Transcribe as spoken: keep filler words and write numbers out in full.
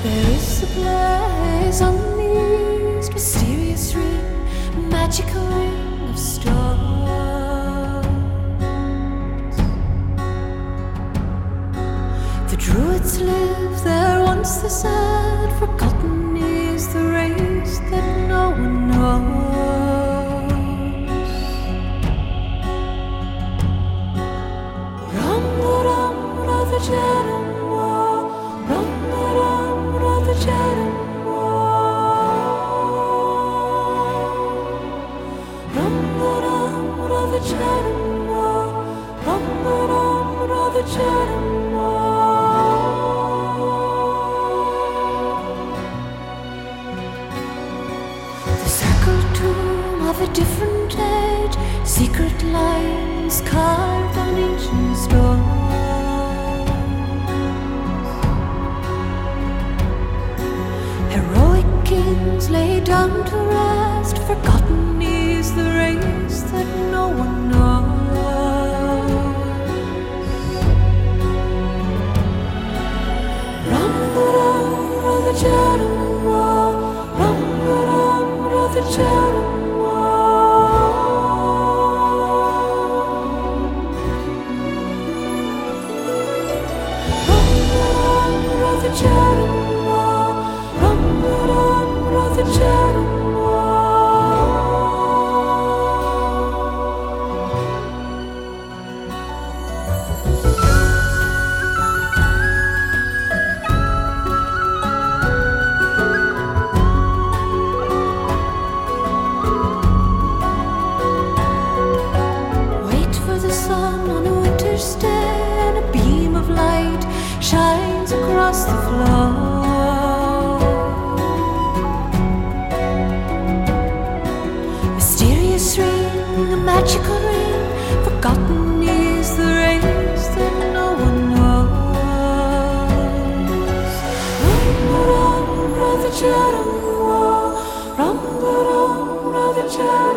There is a place unleashed, mysterious ring, magical ring of stars. The druids live there once, they said. Forgotten is the race that no one knows. Ram ram radha jaram wa, ram ram radha jaram wa, ram ram radha jaram wa, ram ram radha jaram wa. Of a different age, secret lines carved on ancient stones. Heroic kings lay down to rest. Forgotten is the race that no one knows. Ram ram radha jaram wa, ram ram radha jaram. Jaram wa, ram ram radha jaram wa. Wait for the sun on a winter's day, and a beam of light shines across the floor. Mysterious ring, a magical ring. Forgotten is the race that no one knows. Ram ram radha jaram wa, ram ram radha jaram.